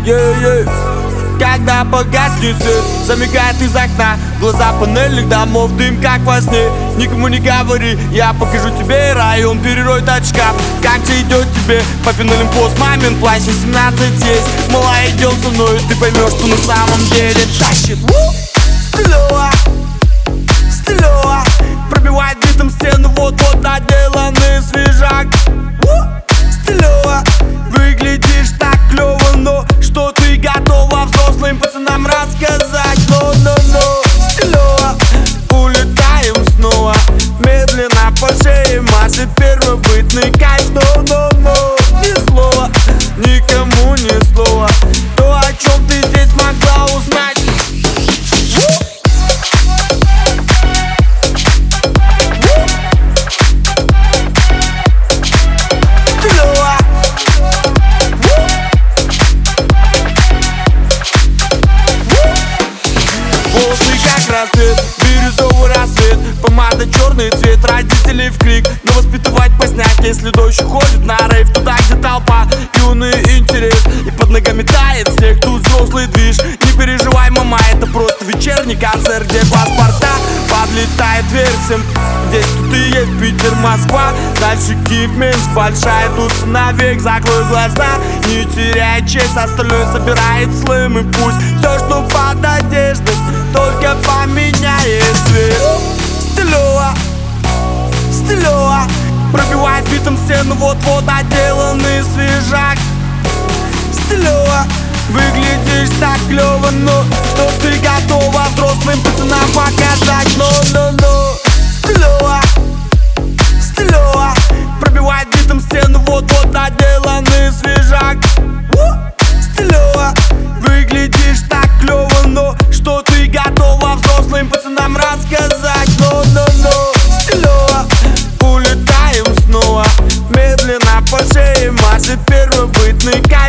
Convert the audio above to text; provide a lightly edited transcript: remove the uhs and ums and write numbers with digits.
Когда погаснет свет, замигает из окна глаза панельных домов, дым как во сне. Никому не говори, я покажу тебе район, перероет от шкаф. Как же идет тебе папин Олимпос, мамин плащ, 17 есть. Мала, идем со мной, ты поймешь, что на самом деле тащит. Стилево, стилево, пробивает битом стену, вот-вот доделанный свежак. Стилево, выглядишь так клево, но что ты готова взрослым пацанам рассказать? Но стилево, улетаем снова, медленно по шее машет первобытный кайф. Но ни слова, никому ни слова, то, о чем ты здесь могла узнать. Рассвет, бирюзовый рассвет, помада черный цвет, родителей в крик, но воспитывать поздняк, если дождь уходит на рейв, туда, где толпа, юный интерес, и под ногами тает снег, тут взрослый движ. Не переживай, мама, это просто вечерний концерт, где паспорта подлетает дверь всем. Здесь тут и есть Питер, Москва, дальше Киев, Минск, большая туса навек. Закрой глаза, не теряй честь, остальное собирает слым, и пусть все, что под одеждой, только поменяет цвет. Стилево, стилево, пробивает битом стену, вот-вот доделанный свежак. Стилево, выглядишь так клево, но что ты готова взрослым пацанам показать? Но стилево, стилево, пробивает битом стену, вот-вот доделанный свежак. Стилево, выглядишь так клево, но что ты готова взрослым пацанам рассказать? Но стилево, улетаем снова, медленно по шее машет первобытный кайф.